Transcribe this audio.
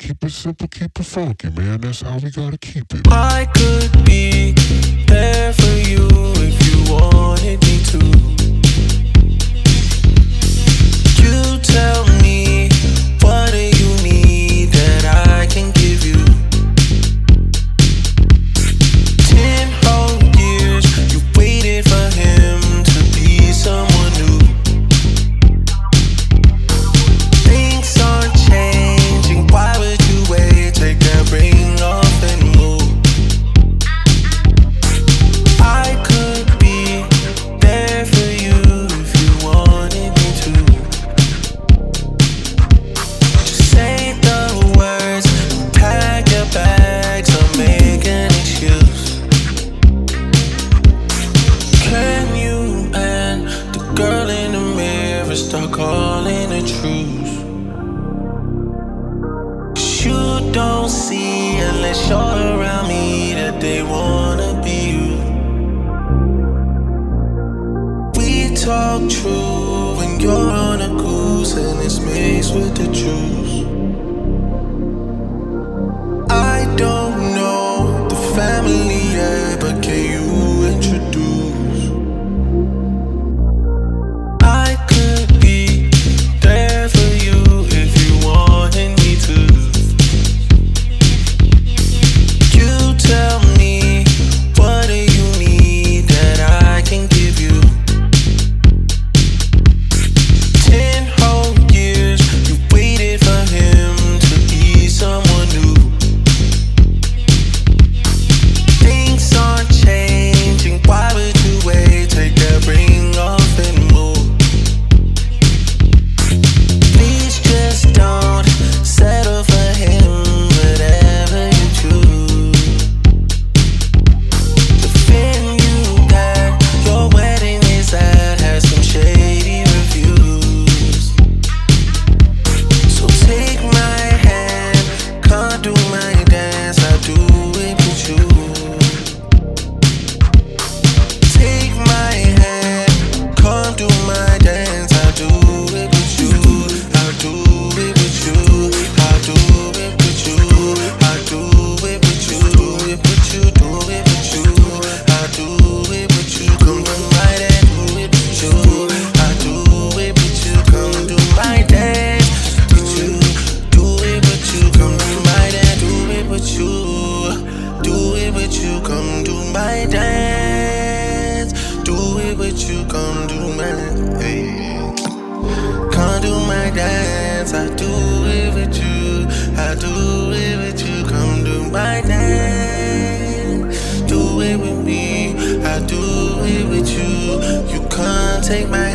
Keep it simple, keep it funky, man. That's how we gotta keep it. I could be there for you if you wanted me to. You tell me, what do you need that I can give you? 10 whole years you waited for him to be someone new. Things aren't changing, why would you wait? Take that ring off and move. I could be there for you if you wanted me to. Just say the words, pack your bags, or make an excuse. Can you and the girl in the mirror start calling a truce? 'Cause you don't see unless you're around me that they wanna be you. We talk true when you're on a goose and it's mixed with the juice. I don't know the family yet, but can you introduce? I could be there for you if you wanted me to. You tell me, what do you need that I can give you? 10 whole years you waited for him to be someone new. Things aren't changing, why would you wait? Take that ring off and move. Please just don't settle for him, whatever you choose. The venue that your wedding is at has some shady reviews. So take my hand, come do my dance, I do it with you. Take my hand, come do my dance, I do it with you. I do it with you. I do it with you. I do it with you. Do it with you. Do it with you. I do it with you. Come do my dance, do it with you. I do it with you. Come do my dance with you. Do it with you. Come do my dance, do it with you. Do it with you. Come do my dance. Do it with you. Come do my dance. Come do my dance. I do it with you. I do it with you. Come do my dance. Do it with me. I do it with you. You can't take my